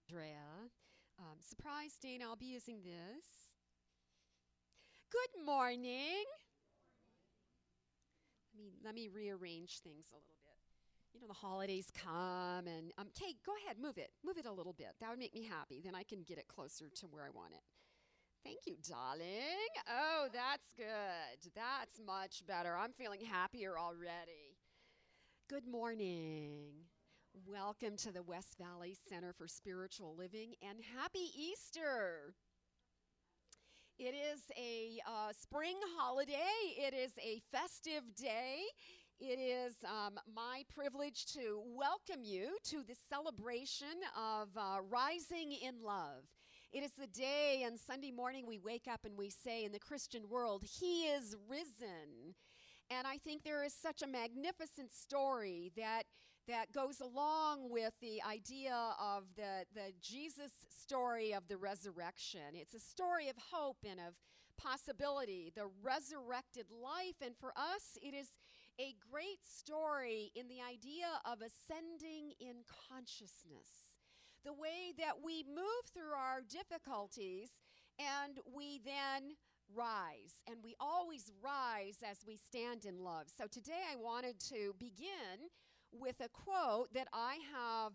Andrea. Surprise, Dana, I'll be using this. Good morning. Let me rearrange things a little bit. You know, the holidays come, and Kate, go ahead, move it a little bit. That would make me happy. Then I can get it closer to where I want it. Thank you, darling. Oh, that's good. That's much better. I'm feeling happier already. Good morning. Welcome to the West Valley Center for Spiritual Living, and happy Easter. It is a spring holiday. It is a festive day. It is my privilege to welcome you to the celebration of Rising in Love. It is the day on Sunday morning we wake up and we say in the Christian world, He is risen. And I think there is such a magnificent story that goes along with the idea of the Jesus story of the resurrection. It's a story of hope and of possibility, the resurrected life. And for us, it is a great story in the idea of ascending in consciousness. The way that we move through our difficulties and we then rise. And we always rise as we stand in love. So today I wanted to begin with a quote that I have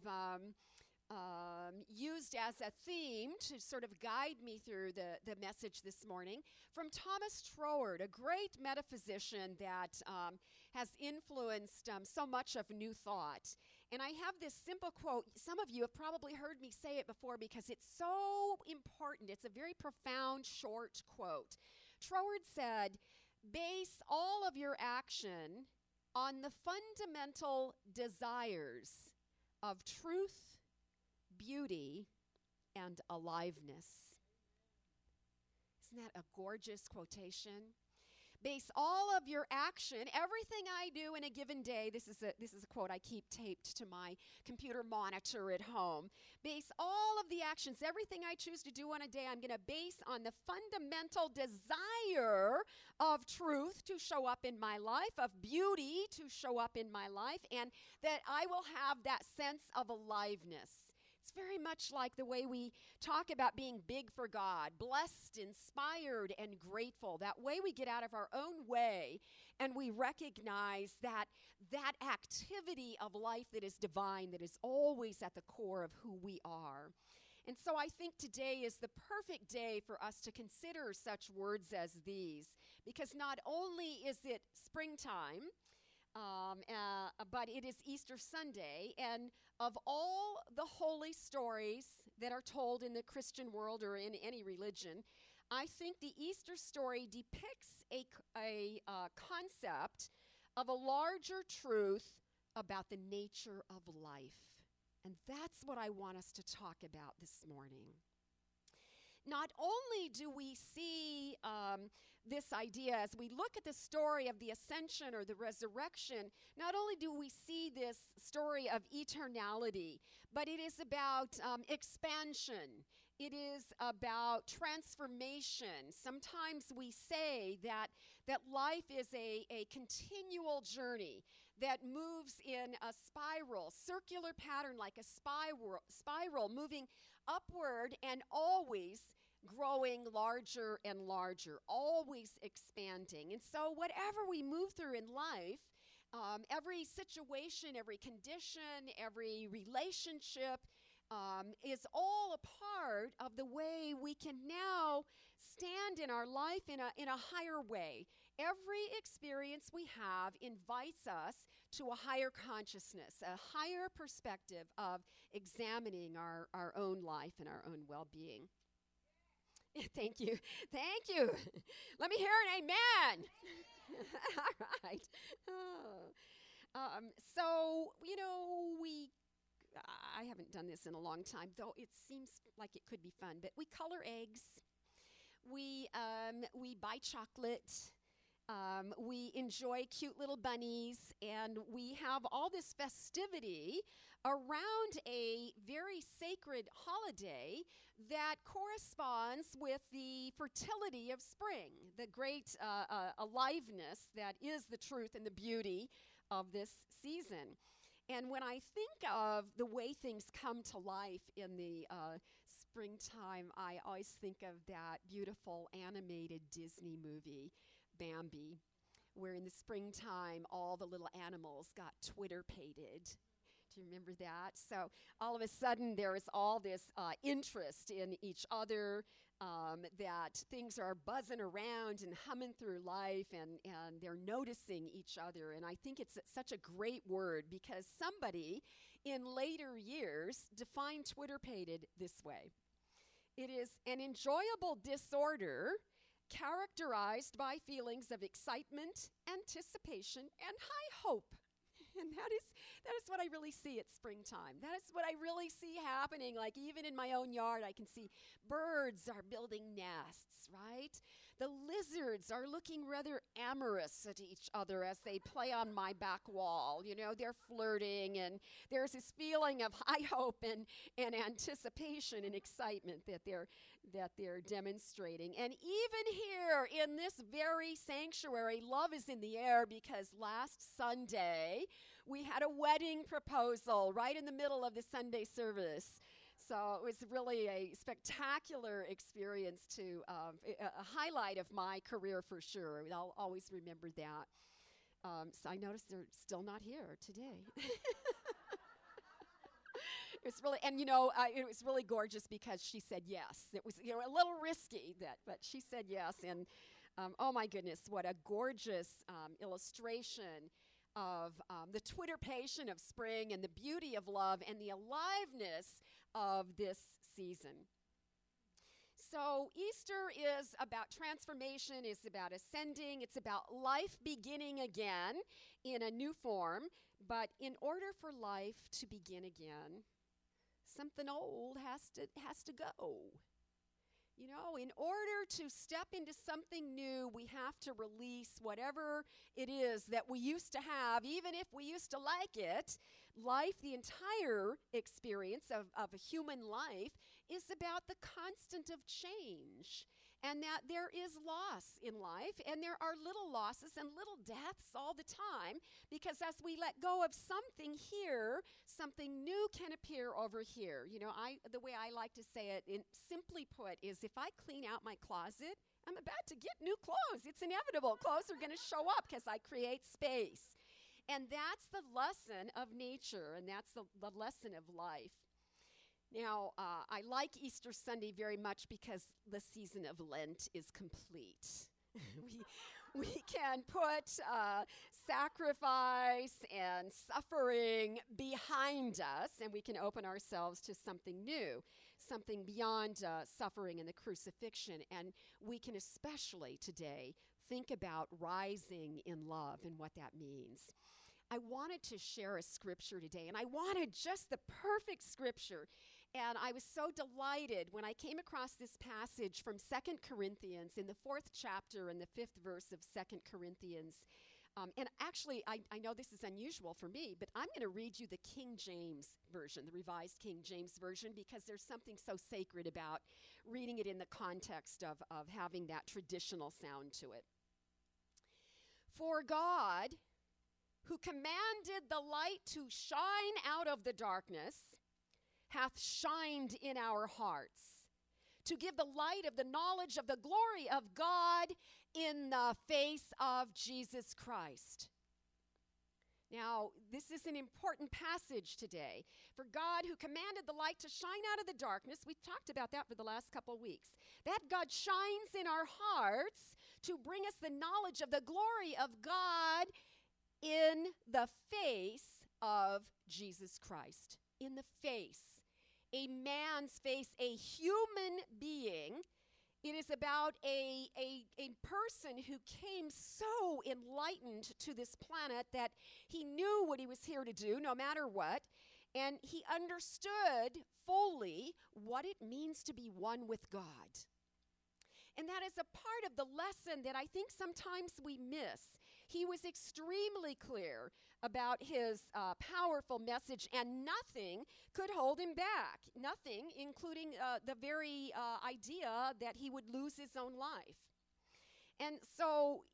used as a theme to sort of guide me through the message this morning from Thomas Troward, a great metaphysician that has influenced so much of New Thought. And I have this simple quote. Some of you have probably heard me say it before because it's so important. It's a very profound, short quote. Troward said, "Base all of your action on the fundamental desires of truth, beauty, and aliveness." Isn't that a gorgeous quotation? Base all of your action, everything I do in a given day. This is a quote I keep taped to my computer monitor at home. Base all of the actions, everything I choose to do on a day, I'm going to base on the fundamental desire of truth to show up in my life, of beauty to show up in my life, and that I will have that sense of aliveness. It's very much like the way we talk about being big for God, blessed, inspired, and grateful. That way we get out of our own way and we recognize that activity of life that is divine, that is always at the core of who we are. And so I think today is the perfect day for us to consider such words as these, because not only is it springtime, but it is Easter Sunday, and of all the holy stories that are told in the Christian world or in any religion, I think the Easter story depicts a concept of a larger truth about the nature of life. And that's what I want us to talk about this morning. Not only do we see this idea as we look at the story of the ascension or the resurrection, not only do we see this story of eternality, but it is about expansion. It is about transformation. Sometimes we say that life is a continual journey that moves in a spiral, circular pattern like a spiral moving upward and always growing larger and larger, always expanding. And so whatever we move through in life, every situation, every condition, every relationship is all a part of the way we can now stand in our life in a higher way. Every experience we have invites us to a higher consciousness, a higher perspective of examining our own life and our own well-being. Thank you. Thank you. Let me hear an amen. All right. So, I haven't done this in a long time, though it seems like it could be fun, but we color eggs. We buy chocolate. We enjoy cute little bunnies, and we have all this festivity around a very sacred holiday that corresponds with the fertility of spring, the great aliveness that is the truth and the beauty of this season. And when I think of the way things come to life in the springtime, I always think of that beautiful animated Disney movie, Bambi, where in the springtime all the little animals got Twitter-pated. Do you remember that? So all of a sudden there is all this interest in each other, that things are buzzing around and humming through life, and they're noticing each other. And I think it's such a great word, because somebody in later years defined Twitter-pated this way. It is an enjoyable disorder characterized by feelings of excitement, anticipation, and high hope. And that is what I really see at springtime. That is what I really see happening. Like, even in my own yard, I can see birds are building nests, right? The lizards are looking rather amorous at each other as they play on my back wall. You know, they're flirting, and there's this feeling of high hope and anticipation and excitement that they're demonstrating. And even here in this very sanctuary, love is in the air, because last Sunday we had a wedding proposal right in the middle of the Sunday service. So it was really a spectacular experience, to a highlight of my career for sure. I'll always remember that. So I noticed they're still not here today. It's really, and it was really gorgeous, because she said yes. It was, a little risky, but she said yes. And oh my goodness, what a gorgeous illustration of the twitterpation of spring, and the beauty of love, and the aliveness of this season. So Easter is about transformation, it's about ascending, it's about life beginning again in a new form. But in order for life to begin again, something old has to go. In order to step into something new, we have to release whatever it is that we used to have, even if we used to like it. Life, the entire experience of a human life, is about the constant of change, and that there is loss in life, and there are little losses and little deaths all the time, because as we let go of something here, something new can appear over here. The way I like to say it, simply put, is if I clean out my closet, I'm about to get new clothes. It's inevitable. Clothes are going to show up because I create space. And that's the lesson of nature, and that's the lesson of life. Now, I like Easter Sunday very much, because the season of Lent is complete. we can put sacrifice and suffering behind us, and we can open ourselves to something new, something beyond suffering and the crucifixion. And we can especially today think about rising in love and what that means. I wanted to share a scripture today, and I wanted just the perfect scripture. And I was so delighted when I came across this passage from 2 Corinthians in the 4th chapter and the 5th verse of 2 Corinthians. And actually, I know this is unusual for me, but I'm going to read you the King James Version, the Revised King James Version, because there's something so sacred about reading it in the context of having that traditional sound to it. For God, who commanded the light to shine out of the darkness, hath shined in our hearts, to give the light of the knowledge of the glory of God in the face of Jesus Christ. Now, this is an important passage today. For God, who commanded the light to shine out of the darkness, we've talked about that for the last couple weeks, that God shines in our hearts to bring us the knowledge of the glory of God in the face of Jesus Christ. In the face. A man's face, a human being. It is about a person who came so enlightened to this planet that he knew what he was here to do, no matter what, and he understood fully what it means to be one with God. And that is a part of the lesson that I think sometimes we miss. He was extremely clear about his powerful message, and nothing could hold him back. Nothing, including the very idea that he would lose his own life. And so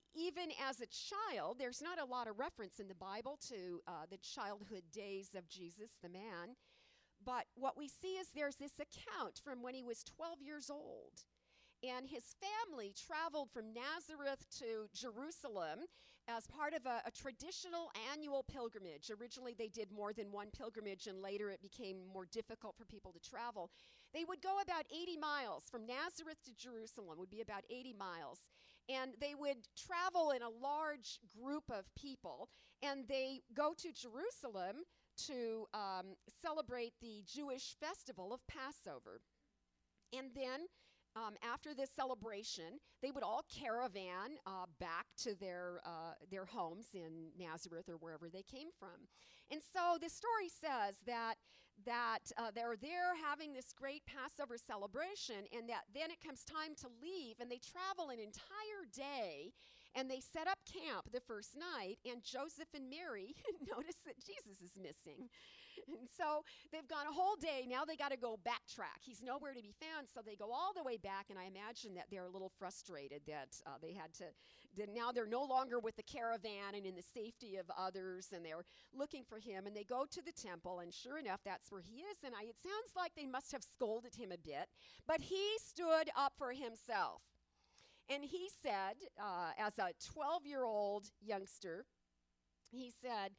even as a child, there's not a lot of reference in the Bible to the childhood days of Jesus, the man. But what we see is there's this account from when he was 12 years old. And his family traveled from Nazareth to Jerusalem as part of a traditional annual pilgrimage. Originally, they did more than one pilgrimage, and later it became more difficult for people to travel. They would go about 80 miles from Nazareth to Jerusalem, would be about 80 miles. And they would travel in a large group of people, and they go to Jerusalem to celebrate the Jewish festival of Passover. And then after this celebration, they would all caravan back to their homes in Nazareth or wherever they came from. And so the story says that they're there having this great Passover celebration, and that then it comes time to leave, and they travel an entire day, and they set up camp the first night, and Joseph and Mary notice that Jesus is missing. And so they've gone a whole day. Now they got to go backtrack. He's nowhere to be found, so they go all the way back, and I imagine that they're a little frustrated that they had to, that now they're no longer with the caravan and in the safety of others, and they're looking for him, and they go to the temple, and sure enough, that's where he is, and it sounds like they must have scolded him a bit, but he stood up for himself. And he said, as a 12-year-old youngster, he said,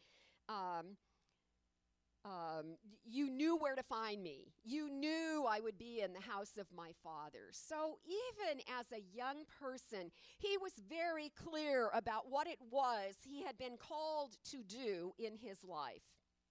you knew where to find me. You knew I would be in the house of my father. So even as a young person, he was very clear about what it was he had been called to do in his life.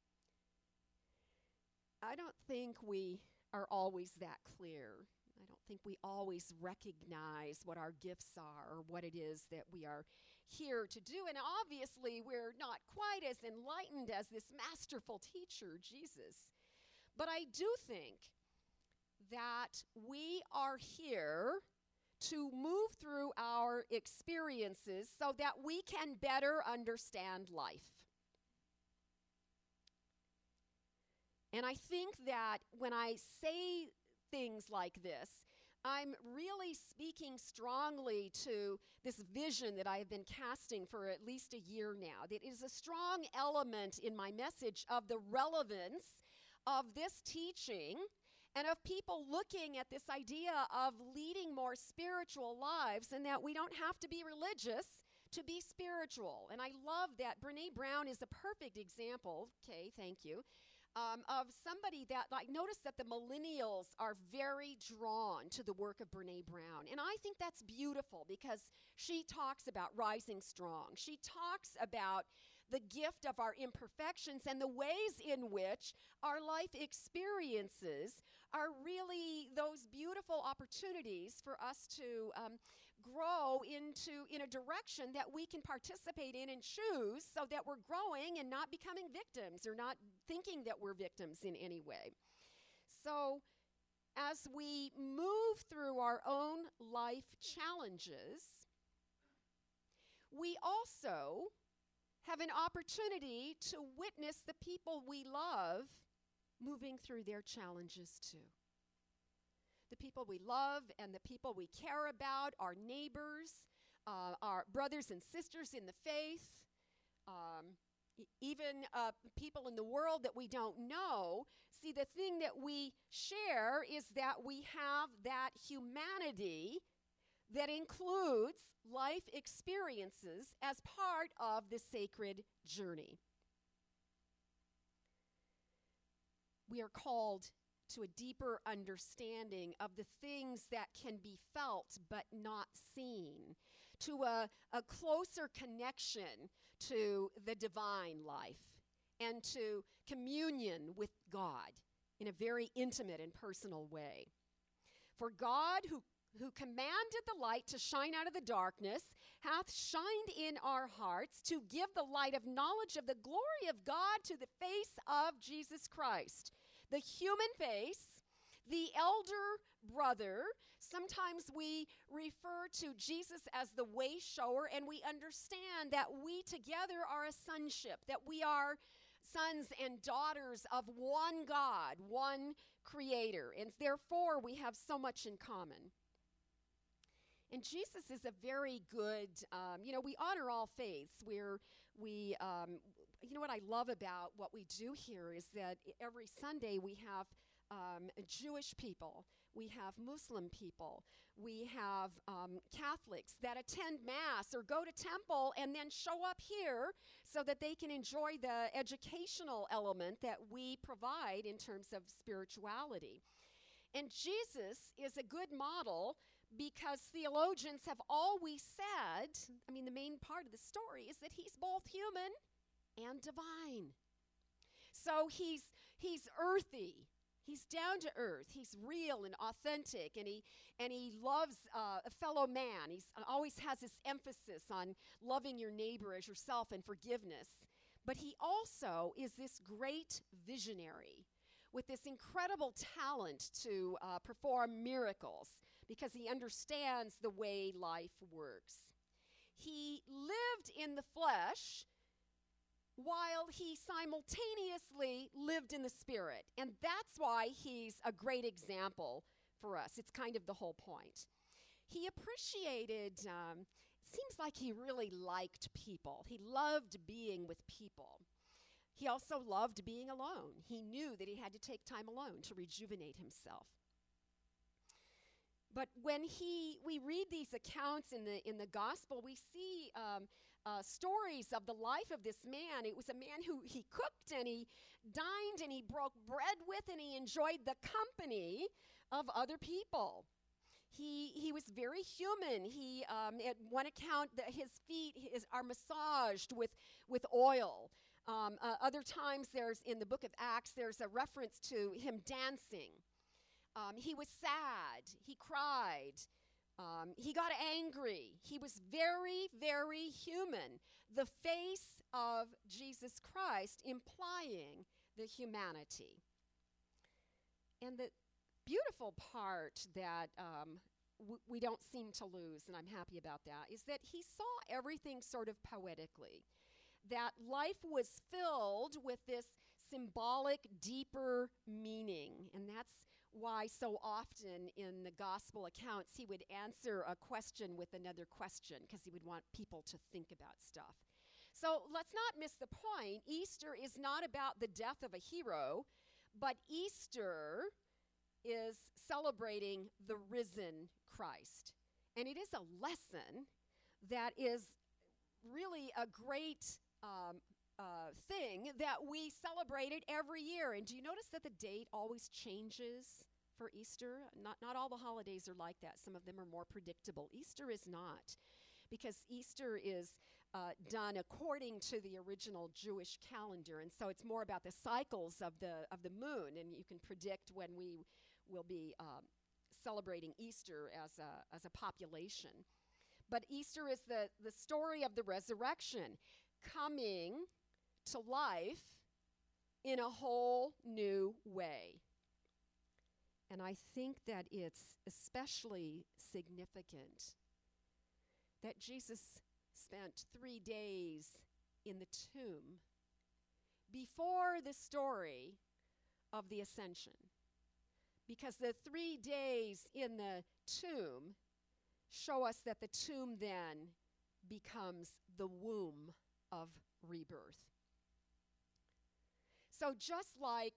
I don't think we are always that clear. I don't think we always recognize what our gifts are or what it is that we are here to do. And obviously, we're not quite as enlightened as this masterful teacher, Jesus. But I do think that we are here to move through our experiences so that we can better understand life. And I think that when I say things like this, I'm really speaking strongly to this vision that I have been casting for at least a year now. That is a strong element in my message of the relevance of this teaching and of people looking at this idea of leading more spiritual lives, and that we don't have to be religious to be spiritual. And I love that Brené Brown is a perfect example, okay, thank you, of somebody that, notice that the millennials are very drawn to the work of Brené Brown. And I think that's beautiful because she talks about rising strong. She talks about the gift of our imperfections and the ways in which our life experiences are really those beautiful opportunities for us to grow in a direction that we can participate in and choose, so that we're growing and not becoming victims or not thinking that we're victims in any way. So as we move through our own life challenges, we also have an opportunity to witness the people we love moving through their challenges too. The people we love and the people we care about, our neighbors, our brothers and sisters in the faith, even people in the world that we don't know. See, the thing that we share is that we have that humanity that includes life experiences as part of the sacred journey. We are called to a deeper understanding of the things that can be felt but not seen, to a closer connection to the divine life and to communion with God in a very intimate and personal way. For God, who commanded the light to shine out of the darkness, hath shined in our hearts to give the light of knowledge of the glory of God to the face of Jesus Christ. The human face, the elder brother. Sometimes we refer to Jesus as the way shower, and we understand that we together are a sonship, that we are sons and daughters of one God, one creator, and therefore we have so much in common. And Jesus is a very good, we honor all faiths. What I love about what we do here is that every Sunday we have Jewish people, we have Muslim people, we have Catholics that attend Mass or go to temple and then show up here so that they can enjoy the educational element that we provide in terms of spirituality. And Jesus is a good model because theologians have always said, the main part of the story is that he's both human and divine. So he's earthy. He's down to earth. He's real and authentic, and he loves a fellow man. He always has this emphasis on loving your neighbor as yourself and forgiveness. But he also is this great visionary with this incredible talent to perform miracles because he understands the way life works. He lived in the flesh while he simultaneously lived in the spirit. And that's why he's a great example for us. It's kind of the whole point. He appreciated, seems like he really liked people. He loved being with people. He also loved being alone. He knew that he had to take time alone to rejuvenate himself. But when we read these accounts in the gospel, we see stories of the life of this man. It was a man who he cooked and he dined and he broke bread with and he enjoyed the company of other people. He was very human. He at one account, his feet are massaged with oil. Other times in the book of Acts, there's a reference to him dancing. He was sad. He cried. He got angry. He was very, very human. The face of Jesus Christ implying the humanity. And the beautiful part that we don't seem to lose, and I'm happy about that, is that he saw everything sort of poetically. That life was filled with this symbolic, deeper meaning. And that's why so often in the gospel accounts he would answer a question with another question because he would want people to think about stuff. So let's not miss the point. Easter is not about the death of a hero, but Easter is celebrating the risen Christ. And it is a lesson that is really a great thing that we celebrated every year. And do you notice that the date always changes for Easter? Not all the holidays are like that. Some of them are more predictable. Easter is not, because Easter is done according to the original Jewish calendar, and so it's more about the cycles of the moon, and you can predict when we will be celebrating Easter as a population. But Easter is the story of the resurrection, coming to life in a whole new way. And I think that it's especially significant that Jesus spent 3 days in the tomb before the story of the ascension. Because the 3 days in the tomb show us that the tomb then becomes the womb of rebirth. So just like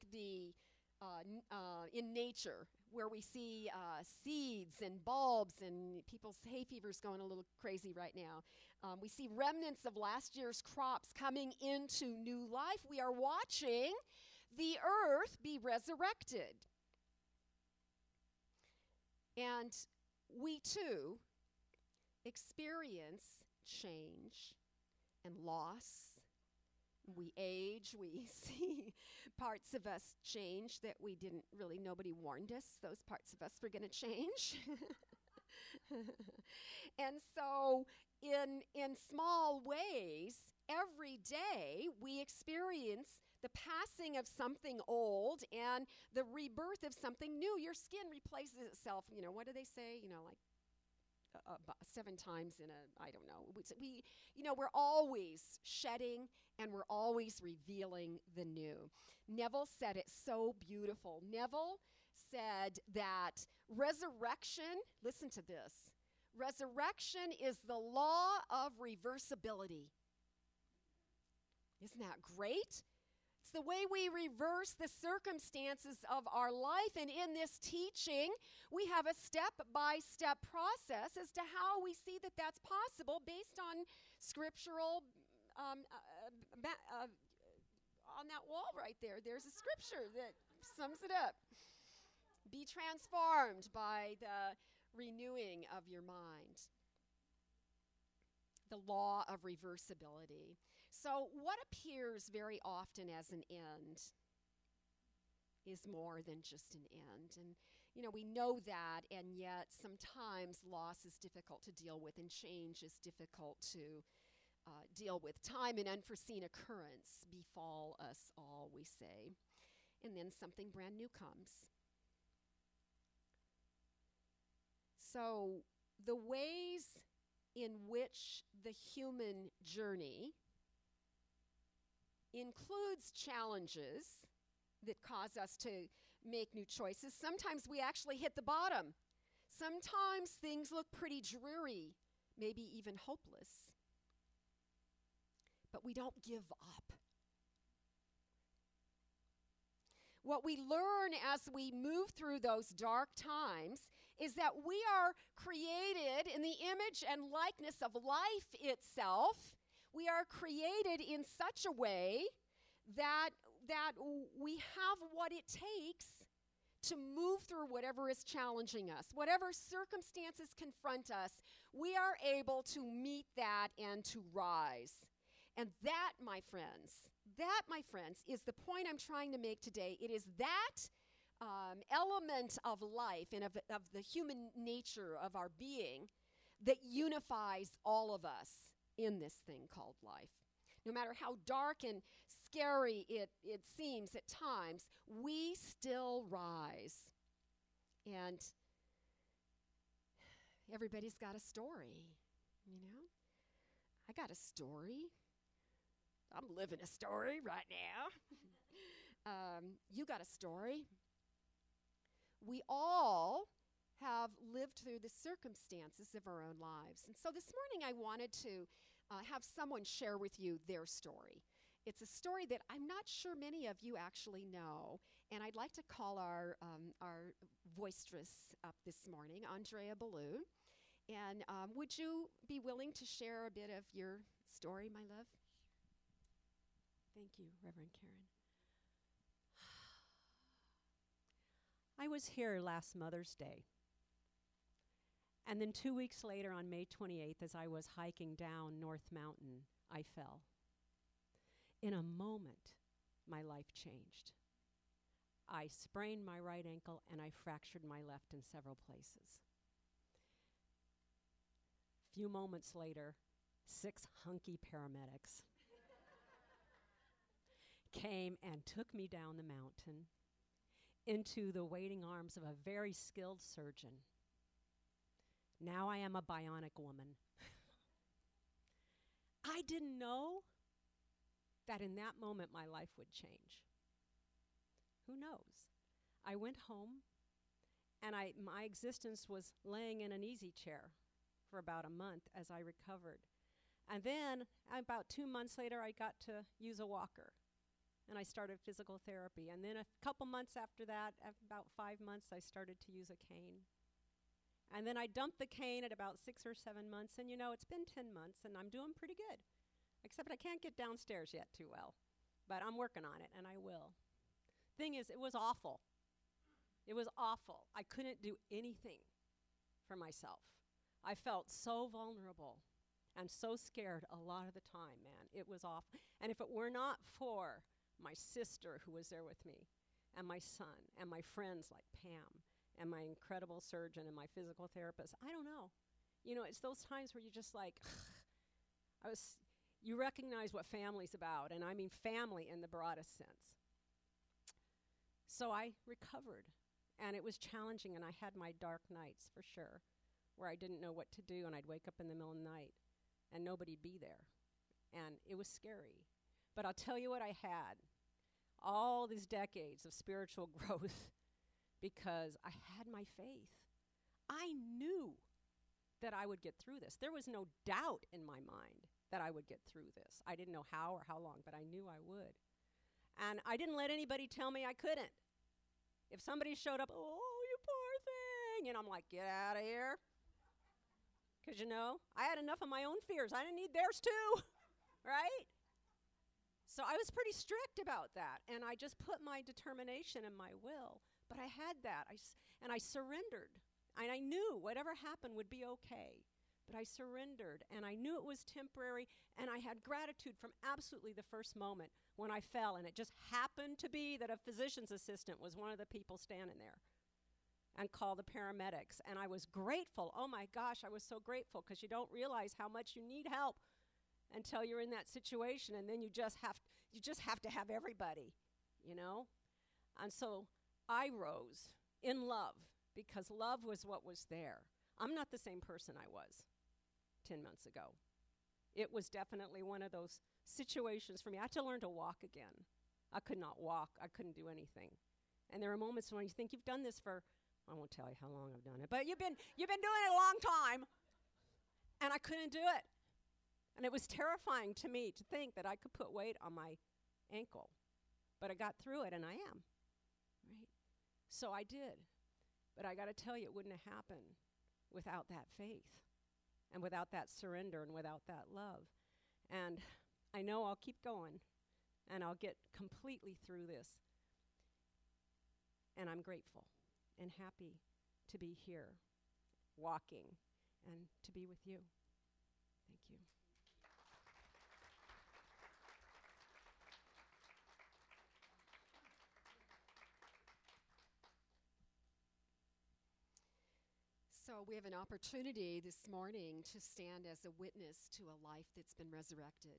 in nature, where we see seeds and bulbs, and people's hay fever's going a little crazy right now, we see remnants of last year's crops coming into new life. We are watching the earth be resurrected. And we too experience change and loss. We age, we see parts of us change that nobody warned us. Those parts of us were going to change. And so in small ways, every day we experience the passing of something old and the rebirth of something new. Your skin replaces itself, what do they say? Like 7 times in I don't know. We're always shedding and we're always revealing the new. Neville said it so beautiful. Neville said that resurrection, listen to this, Resurrection is the law of reversibility. Isn't that great? It's the way we reverse the circumstances of our life. And in this teaching, we have a step-by-step process as to how we see that that's possible based on scriptural, on that wall right there, there's a scripture that sums it up. Be transformed by the renewing of your mind. The law of reversibility. So what appears very often as an end is more than just an end. And, we know that, and yet sometimes loss is difficult to deal with, and change is difficult to deal with. Time and unforeseen occurrence befall us all, we say. And then something brand new comes. So the ways in which the human journey includes challenges that cause us to make new choices. Sometimes we actually hit the bottom. Sometimes things look pretty dreary, maybe even hopeless. But we don't give up. What we learn as we move through those dark times is that we are created in the image and likeness of life itself. We are created in such a way that we have what it takes to move through whatever is challenging us. Whatever circumstances confront us, we are able to meet that and to rise. And that, my friends, is the point I'm trying to make today. It is that element of life and of the human nature of our being that unifies all of us in this thing called life. No matter how dark and scary it seems at times, we still rise. And everybody's got a story, I got a story. I'm living a story right now. You got a story. We all have lived through the circumstances of our own lives. And so this morning I wanted to have someone share with you their story. It's a story that I'm not sure many of you actually know. And I'd like to call our voistress up this morning, Andrea Ballou. And would you be willing to share a bit of your story, my love? Thank you, Reverend Karen. I was here last Mother's Day. And then 2 weeks later, on May 28th, as I was hiking down North Mountain, I fell. In a moment, my life changed. I sprained my right ankle and I fractured my left in several places. A few moments later, 6 hunky paramedics came and took me down the mountain into the waiting arms of a very skilled surgeon. Now I am a bionic woman. I didn't know that in that moment my life would change. Who knows? I went home and my existence was laying in an easy chair for about a month as I recovered. And then about 2 months later, I got to use a walker. And I started physical therapy. And then a couple months after that, about 5 months, I started to use a cane. And then I dumped the cane at about 6 or 7 months. And it's been 10 months, and I'm doing pretty good. Except I can't get downstairs yet too well. But I'm working on it, and I will. Thing is, it was awful. It was awful. I couldn't do anything for myself. I felt so vulnerable and so scared a lot of the time, man. It was awful. And if it were not for my sister who was there with me, and my son, and my friends like Pam, and my incredible surgeon, and my physical therapist, I don't know. It's those times where you're just like, you recognize what family's about, and I mean family in the broadest sense. So I recovered, and it was challenging, and I had my dark nights for sure, where I didn't know what to do, and I'd wake up in the middle of the night, and nobody'd be there, and it was scary. But I'll tell you what I had. All these decades of spiritual growth because I had my faith. I knew that I would get through this. There was no doubt in my mind that I would get through this. I didn't know how or how long, but I knew I would. And I didn't let anybody tell me I couldn't. If somebody showed up, oh, you poor thing, and I'm like, get out of here. Because, I had enough of my own fears. I didn't need theirs too, right? So I was pretty strict about that, and I just put my determination and my will. But I had that, and I surrendered. And I knew whatever happened would be okay. But I surrendered, and I knew it was temporary, and I had gratitude from absolutely the first moment when I fell, and it just happened to be that a physician's assistant was one of the people standing there and called the paramedics, and I was grateful. Oh my gosh, I was so grateful, because you don't realize how much you need help until you're in that situation, and then you just have to have everybody, And so I rose in love, because love was what was there. I'm not the same person I was 10 months ago. It was definitely one of those situations for me. I had to learn to walk again. I could not walk. I couldn't do anything. And there are moments when you think you've done this for, I won't tell you how long I've done it, but you've been doing it a long time, and I couldn't do it. And it was terrifying to me to think that I could put weight on my ankle. But I got through it, and I am, right? So I did. But I got to tell you, it wouldn't have happened without that faith and without that surrender and without that love. And I know I'll keep going, and I'll get completely through this. And I'm grateful and happy to be here, walking, and to be with you. Thank you. So we have an opportunity this morning to stand as a witness to a life that's been resurrected.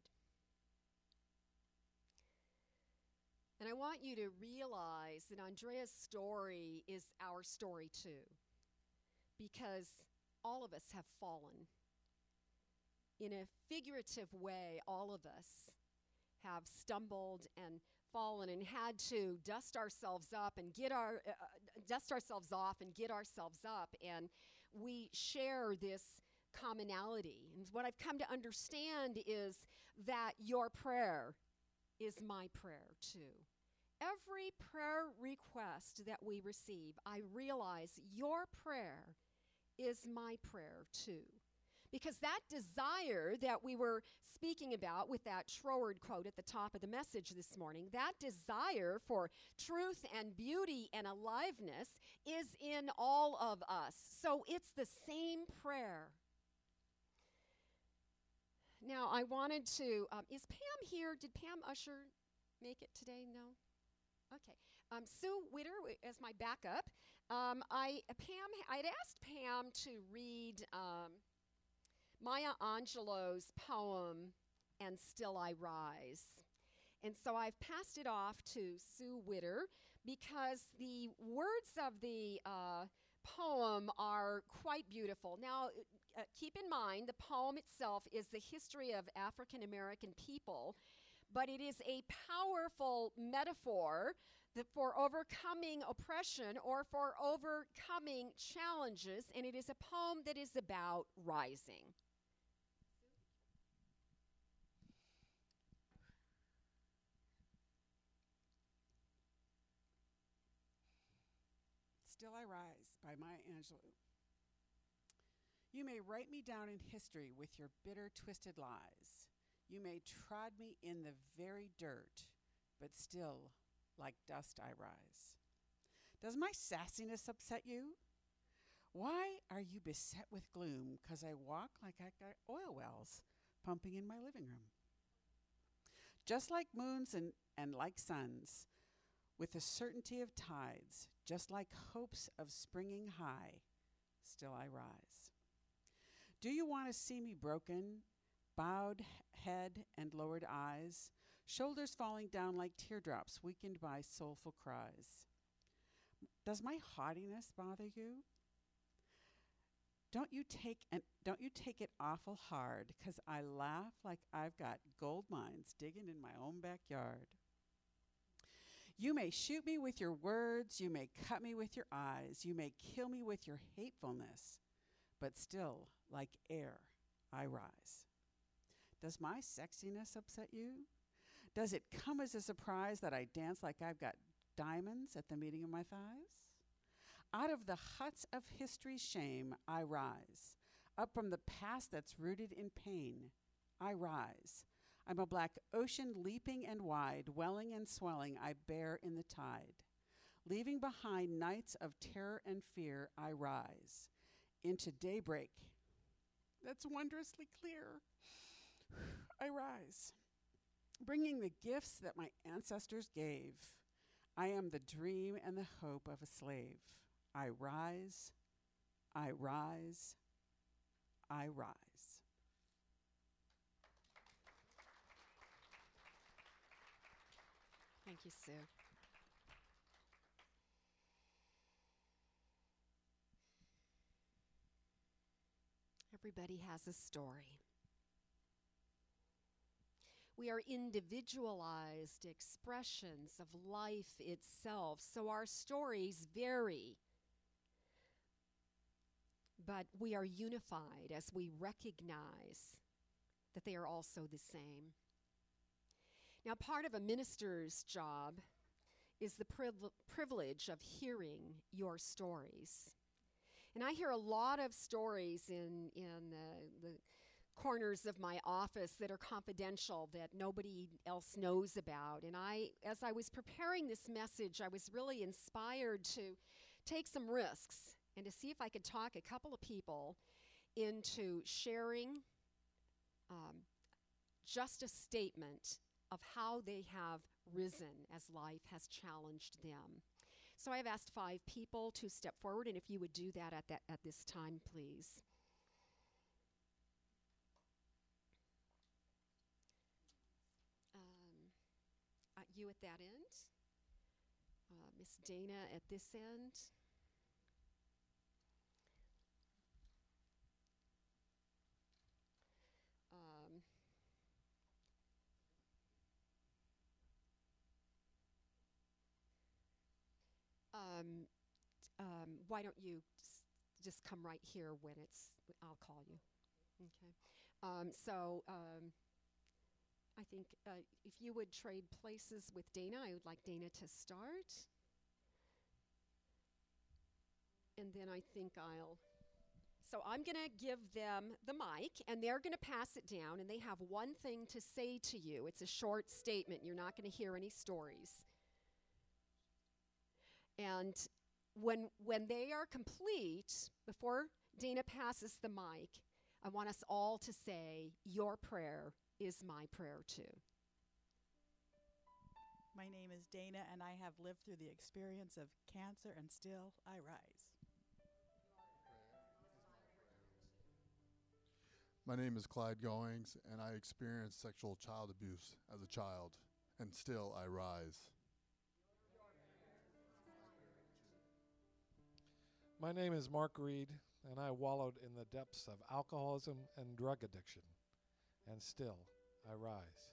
And I want you to realize that Andrea's story is our story too, because all of us have fallen. In a figurative way, all of us have stumbled and fallen and had to dust ourselves off and get ourselves up, and we share this commonality. And what I've come to understand is that your prayer is my prayer too. Every prayer request that we receive, I realize your prayer is my prayer too. Because that desire that we were speaking about with that Troward quote at the top of the message this morning, that desire for truth and beauty and aliveness is in all of us. So it's the same prayer. Now, I wanted to, is Pam here? Did Pam Usher make it today? No? Okay. Sue Witter as my backup. I'd asked Pam to read Maya Angelou's poem, And Still I Rise. And so I've passed it off to Sue Witter because the words of the poem are quite beautiful. Now, keep in mind, the poem itself is the history of African American people, but it is a powerful metaphor for overcoming oppression or for overcoming challenges, and it is a poem that is about rising. Still I Rise by Maya Angelou. You may write me down in history with your bitter, twisted lies. You may trod me in the very dirt, but still, like dust I rise. Does my sassiness upset you? Why are you beset with gloom? 'Cause I walk like I got oil wells pumping in my living room. Just like moons and like suns, with the certainty of tides, just like hopes of springing high, still I rise. Do you want to see me broken, bowed head and lowered eyes, shoulders falling down like teardrops, weakened by soulful cries? Does my haughtiness bother you? Don't you take it awful hard, 'cause I laugh like I've got gold mines digging in my own backyard. You may shoot me with your words, you may cut me with your eyes, you may kill me with your hatefulness, but still, like air, I rise. Does my sexiness upset you? Does it come as a surprise that I dance like I've got diamonds at the meeting of my thighs? Out of the huts of history's shame, I rise. Up from the past that's rooted in pain, I rise. I'm a black ocean leaping and wide, welling and swelling, I bear in the tide. Leaving behind nights of terror and fear, I rise into daybreak that's wondrously clear. I rise, bringing the gifts that my ancestors gave. I am the dream and the hope of a slave. I rise, I rise, I rise. Thank you, Sue. Everybody has a story. We are individualized expressions of life itself, so our stories vary. But we are unified as we recognize that they are also the same. Now, part of a minister's job is the privilege of hearing your stories. And I hear a lot of stories in the corners of my office that are confidential, that nobody else knows about. And as I was preparing this message, I was really inspired to take some risks and to see if I could talk a couple of people into sharing just a statement of how they have risen as life has challenged them. So I have asked 5 people to step forward, and if you would do that at this time, please. You at that end, Miss Dana at this end. Why don't you just come right here when I'll call you. Okay. I think if you would trade places with Dana, I would like Dana to start. And then I think I'm going to give them the mic, and they're going to pass it down, and they have one thing to say to you. It's a short statement. You're not going to hear any stories. And when they are complete, before Dana passes the mic, I want us all to say, "Your prayer is my prayer too." My name is Dana, and I have lived through the experience of cancer, and still I rise. My name is Clyde Goings, and I experienced sexual child abuse as a child, and still I rise. My name is Mark Reed, and I wallowed in the depths of alcoholism and drug addiction, and still I rise.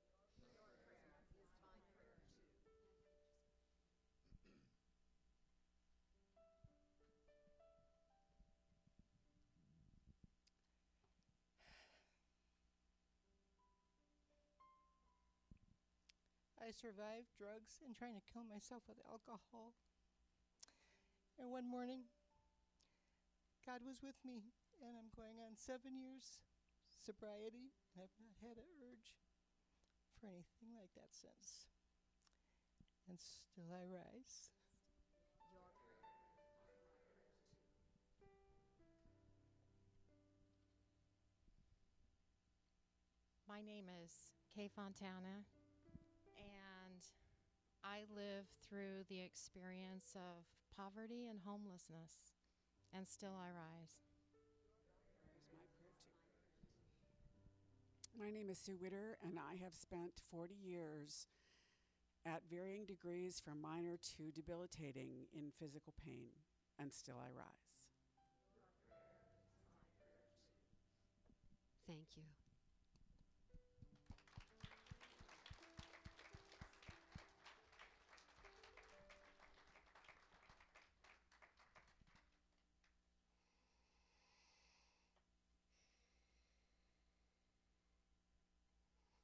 I survived drugs and trying to kill myself with alcohol. And one morning, God was with me, and I'm going on 7 years sobriety. I've not had an urge for anything like that since. And still I rise. My name is Kay Fontana, and I live through the experience of poverty and homelessness, and still I rise. My name is Sue Witter, and I have spent 40 years at varying degrees from minor to debilitating in physical pain, and still I rise. Thank you.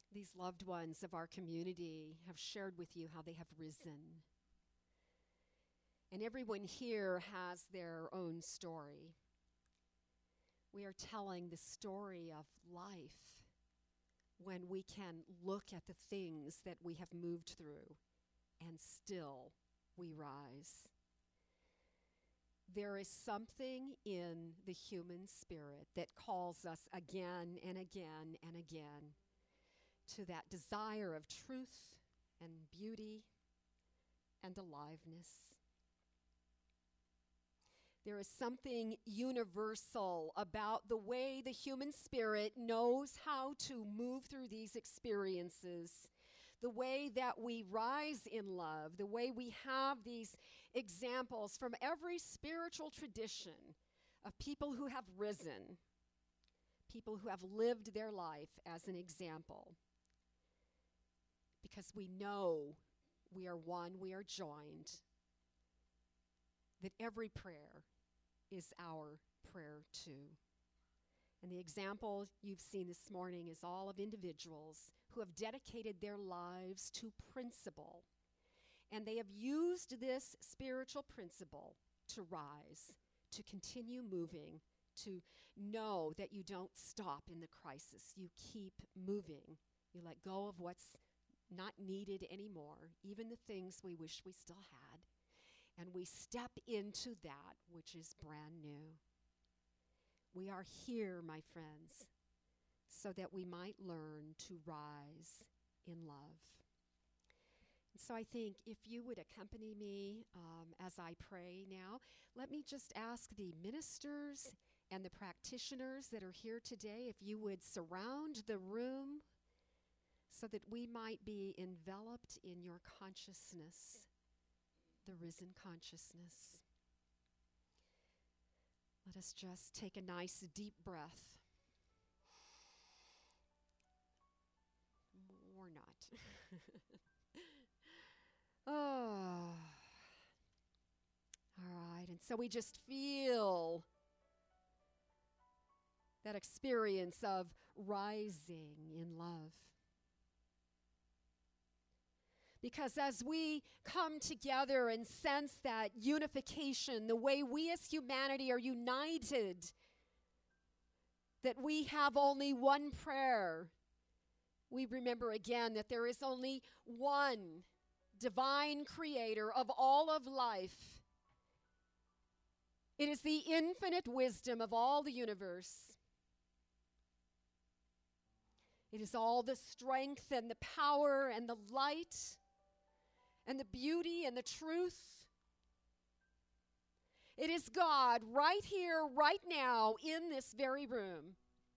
These loved ones of our community have shared with you how they have risen. And everyone here has their own story. We are telling the story of life when we can look at the things that we have moved through and still we rise. There is something in the human spirit that calls us again and again and again to that desire of truth and beauty and aliveness. There is something universal about the way the human spirit knows how to move through these experiences, the way that we rise in love, the way we have these examples from every spiritual tradition of people who have risen, people who have lived their life as an example. Because we know we are one, we are joined, that every prayer is our prayer too. And the example you've seen this morning is all of individuals who have dedicated their lives to principle. And they have used this spiritual principle to rise, to continue moving, to know that you don't stop in the crisis. You keep moving. You let go of what's not needed anymore, even the things we wish we still had. And we step into that which is brand new. We are here, my friends, so that we might learn to rise in love. And so I think if you would accompany me as I pray now, let me just ask the ministers and the practitioners that are here today, if you would surround the room so that we might be enveloped in your consciousness, the risen consciousness. Let us just take a nice deep breath. Or not. Oh. All right, and so we just feel that experience of rising in love. Because as we come together and sense that unification, the way we as humanity are united, that we have only one prayer, we remember again that there is only one divine creator of all of life. It is the infinite wisdom of all the universe. It is all the strength and the power and the light and the beauty and the truth. It is God right here, right now, in this very room.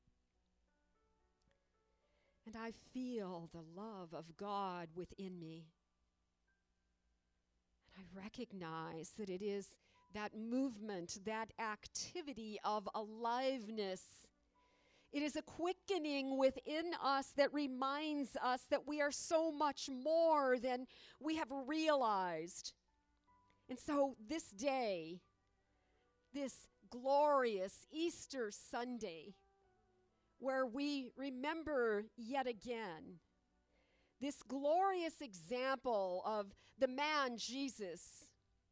And I feel the love of God within me. And I recognize that it is that movement, that activity of aliveness. It is a quickening within us that reminds us that we are so much more than we have realized. And so this day, this glorious Easter Sunday, where we remember yet again this glorious example of the man Jesus,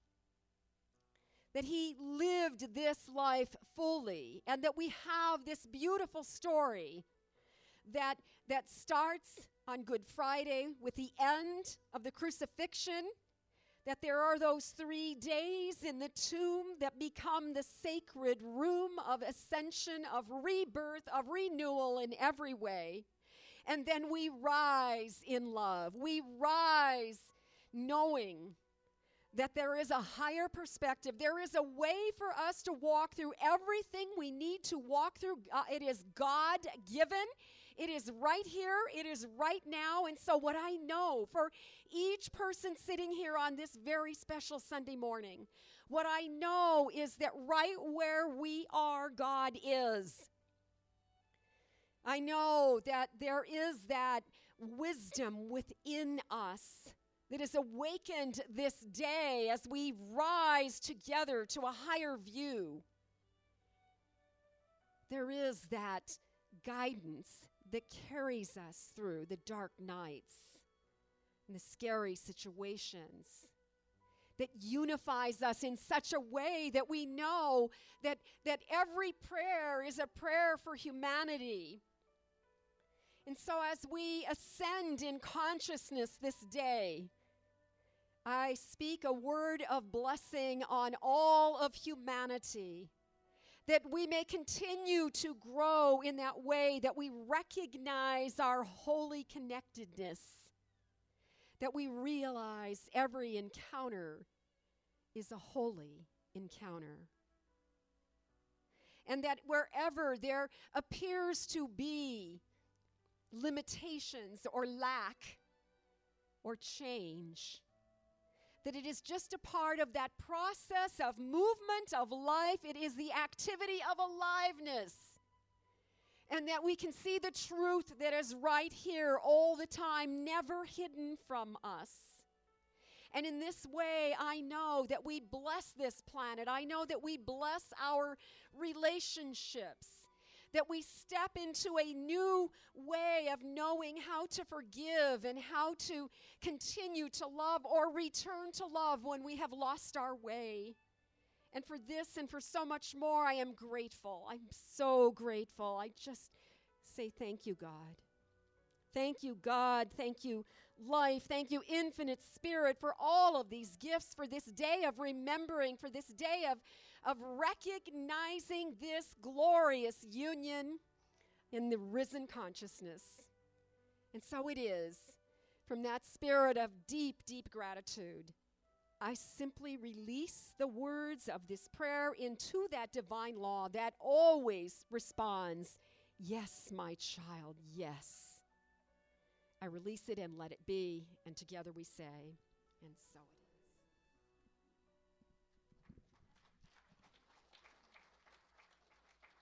that he lived this life fully, and that we have this beautiful story that starts on Good Friday with the end of the crucifixion, that there are those 3 days in the tomb that become the sacred room of ascension, of rebirth, of renewal in every way. And then we rise in love. We rise knowing that there is a higher perspective. There is a way for us to walk through everything we need to walk through. It is God-given. It is right here. It is right now. And so what I know for each person sitting here on this very special Sunday morning, what I know is that right where we are, God is. I know that there is that wisdom within us that is awakened this day as we rise together to a higher view. There is that guidance, that carries us through the dark nights and the scary situations, that unifies us in such a way that we know that every prayer is a prayer for humanity. And so as we ascend in consciousness this day, I speak a word of blessing on all of humanity, that we may continue to grow in that way, that we recognize our holy connectedness, that we realize every encounter is a holy encounter. And that wherever there appears to be limitations or lack or change, that it is just a part of that process of movement of life. It is the activity of aliveness. And that we can see the truth that is right here all the time, never hidden from us. And in this way, I know that we bless this planet. I know that we bless our relationships, that we step into a new way of knowing how to forgive and how to continue to love or return to love when we have lost our way. And for this and for so much more, I am grateful. I'm so grateful. I just say thank you, God. Thank you, God. Thank you, life. Thank you, infinite spirit, for all of these gifts, for this day of remembering, for this day of recognizing this glorious union in the risen consciousness. And so it is, from that spirit of deep, deep gratitude, I simply release the words of this prayer into that divine law that always responds, yes, my child, yes. I release it and let it be, and together we say, and so it is.